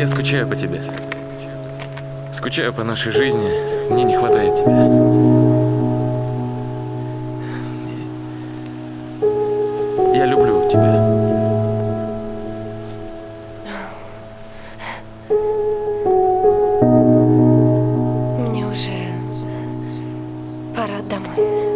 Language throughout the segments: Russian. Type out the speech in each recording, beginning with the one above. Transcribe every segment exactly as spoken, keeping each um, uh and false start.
Я скучаю по тебе. Скучаю по нашей жизни. Мне не хватает тебя. Я люблю тебя. Мне уже пора домой.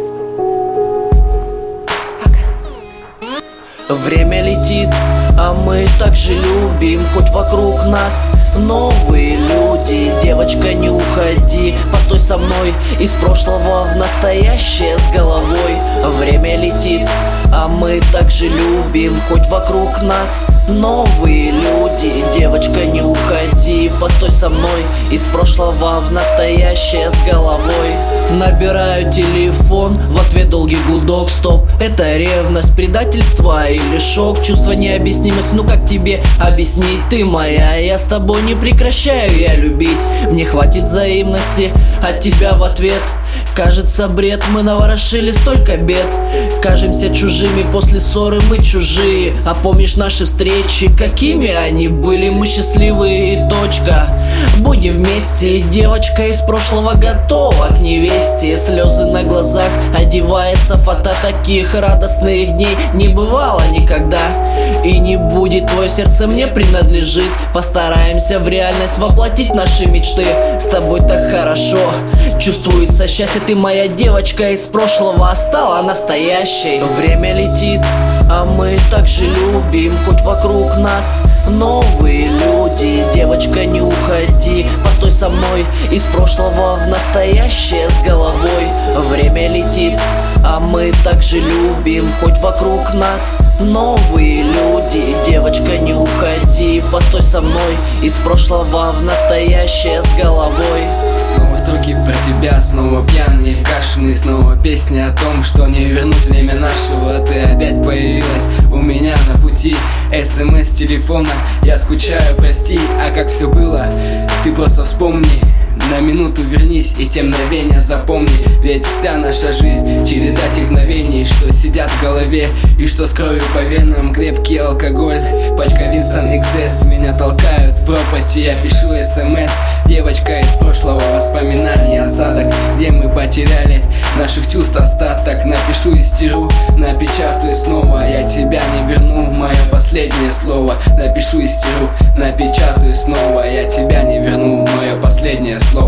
Пока. Время летит, а мы так же любим. Хоть вокруг нас новые люди. Девочка, не уходи, постой со мной. Из прошлого в настоящее с головой. Время летит, а мы так же любим. Хоть вокруг нас новые люди. Девочка, не уходи, постой со мной. Из прошлого в настоящее с головой. Набираю телефон, в ответ долгий гудок. Стоп, это ревность, предательство или шок? Чувство необъяснимости, ну как тебе объяснить? Ты моя, я с тобой не прекращаю я любить. Мне хватит взаимности от тебя в ответ. Кажется, бред, мы наворошили столько бед. Кажемся чужими, после ссоры мы чужие. А помнишь наши встречи, какими они были? Мы счастливые и точка. Будем вместе, девочка из прошлого готова к невесте. Слезы на глазах, одевается фото. Таких радостных дней не бывало никогда. И не будет, твое сердце мне принадлежит. Постараемся в реальность воплотить наши мечты. С тобой так хорошо, чувствуется счастье. Ты моя девочка из прошлого, а стала настоящей. Время летит, а мы так же любим. Хоть вокруг нас новые люди. Девочка, не уходи, постой со мной. Из прошлого в настоящее с головой. Время летит, а мы так же любим. Хоть вокруг нас новые люди. Девочка, не уходи, постой со мной. Из прошлого в настоящее с головой. Снова строки про тебя, снова пьяные, вкашенные. Снова песни о том, что не вернуть время нашего. Ты опять появилась у меня на пути. СМС телефона, я скучаю, прости. А как все было, ты просто вспомни. На минуту вернись и те мгновения запомни. Ведь вся наша жизнь череда тех мгновений, что сидят в голове и что с кровью по венам. Крепкий алкоголь, пачка Winston икс эс. Меня толкают в пропасть, и я пишу смс. Девочка из прошлого, воспоминаний, осадок, где мы потеряли наших чувств остаток. Напишу и стеру, напечатаю снова. Я тебя не верну, мое последнее слово. Напишу и стеру, напечатаю снова. Я тебя не верну, мое последнее слово.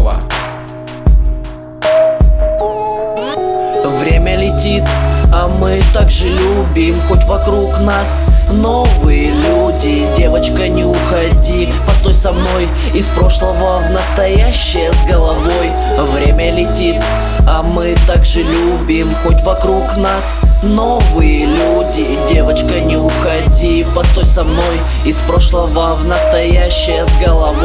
Время летит, а мы так же любим. Хоть вокруг нас новые люди. Девочка, не уходи, постой со мной. Из прошлого в настоящее с головой. Время летит, а мы так же любим. Хоть вокруг нас новые люди. Девочка, не уходи, постой со мной. Из прошлого в настоящее с головой.